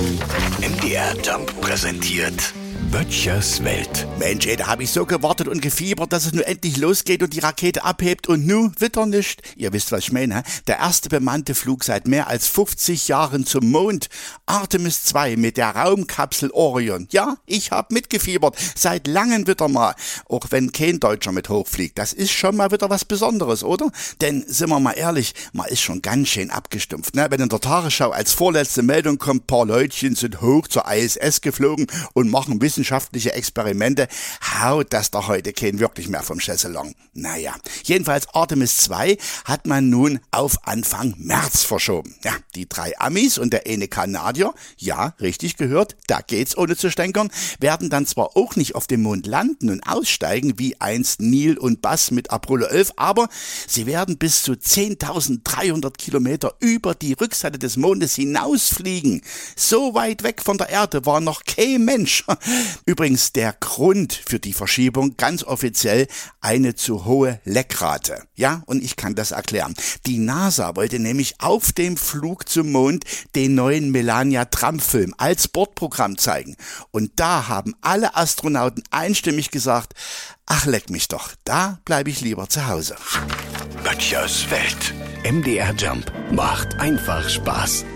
MDR Jump präsentiert Böttchers Welt. Mensch, da habe ich so gewartet und gefiebert, dass es nun endlich losgeht und die Rakete abhebt und nu wieder nicht. Ihr wisst, was ich meine, der erste bemannte Flug seit mehr als 50 Jahren zum Mond. Artemis 2 mit der Raumkapsel Orion. Ja, ich habe mitgefiebert, seit langem wieder mal. Auch wenn kein Deutscher mit hochfliegt, das ist schon mal wieder was Besonderes, oder? Denn, sind wir mal ehrlich, man ist schon ganz schön abgestumpft, ne? Wenn in der Tagesschau als vorletzte Meldung kommt, paar Leutchen sind hoch zur ISS geflogen und machen wissenschaftliche Experimente, haut das doch heute kein wirklich mehr vom Chaiselong. Naja, jedenfalls Artemis 2 hat man nun auf Anfang März verschoben. Ja, die 3 Amis und der eine Kanadier, ja, richtig gehört, da geht's ohne zu stänkern, werden dann zwar auch nicht auf dem Mond landen und aussteigen, wie einst Neil und Buzz mit Apollo 11, aber sie werden bis zu 10.300 Kilometer über die Rückseite des Mondes hinausfliegen. So weit weg von der Erde war noch kein Mensch. Übrigens der Grund für die Verschiebung ganz offiziell eine zu hohe Leckrate. Ja, und ich kann das erklären. Die NASA wollte nämlich auf dem Flug zum Mond den neuen Melania Trump-Film als Bordprogramm zeigen. Und da haben alle Astronauten einstimmig gesagt, ach leck mich doch, da bleibe ich lieber zu Hause. Böttchers Welt. MDR Jump macht einfach Spaß.